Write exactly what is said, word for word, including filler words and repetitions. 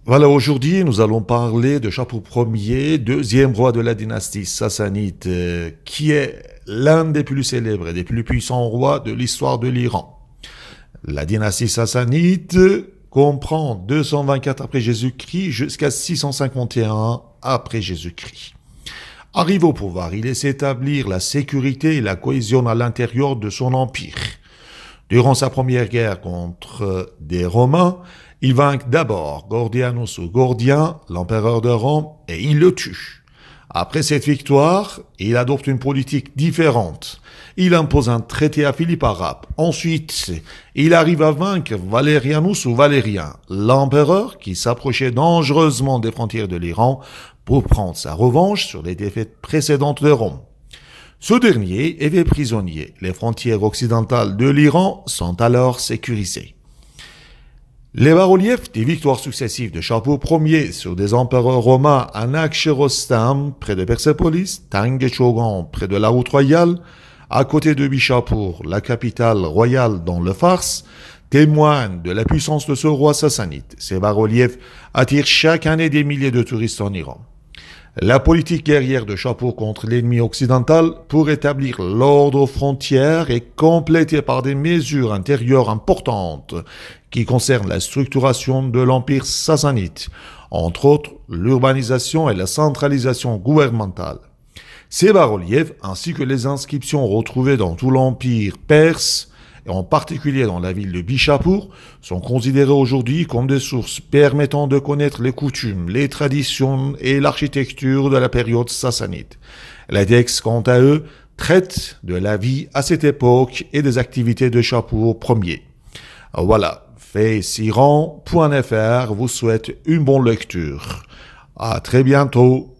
Voilà, aujourd'hui, nous allons parler de Shapur Ier, deuxième roi de la dynastie sassanide, euh, qui est l'un des plus célèbres et des plus puissants rois de l'histoire de l'Iran. La dynastie sassanide comprend deux cent vingt-quatre après Jésus-Christ jusqu'à six cent cinquante et un après Jésus-Christ. Arrivé au pouvoir, il essaie d'établir la sécurité et la cohésion à l'intérieur de son empire. Durant sa première guerre contre des Romains, il vainc d'abord Gordianus ou Gordien, l'empereur de Rome, et il le tue. Après cette victoire, il adopte une politique différente. Il impose un traité à Philippe Arabe. Ensuite, il arrive à vaincre Valerianus ou Valérien, l'empereur qui s'approchait dangereusement des frontières de l'Iran pour prendre sa revanche sur les défaites précédentes de Rome. Ce dernier est fait prisonnier. Les frontières occidentales de l'Iran sont alors sécurisées. Les bas-reliefs des victoires successives de Shapur Ier sur des empereurs romains à Nakhchirostam, près de Persépolis, Tangechoghan, près de la route royale, à côté de Bishapur, la capitale royale dans le Fars, témoignent de la puissance de ce roi sassanide. Ces bas-reliefs attirent chaque année des milliers de touristes en Iran. La politique guerrière de Shapur contre l'ennemi occidental pour établir l'ordre aux frontières est complétée par des mesures intérieures importantes qui concernent la structuration de l'empire sassanide, entre autres l'urbanisation et la centralisation gouvernementale. Ces bas-reliefs, ainsi que les inscriptions retrouvées dans tout l'empire perse, et en particulier dans la ville de Bishapur, sont considérés aujourd'hui comme des sources permettant de connaître les coutumes, les traditions et l'architecture de la période sassanide. Les textes, quant à eux, traitent de la vie à cette époque et des activités de Shapur Ier. Voilà, Face Iran point F R vous souhaite une bonne lecture. À très bientôt.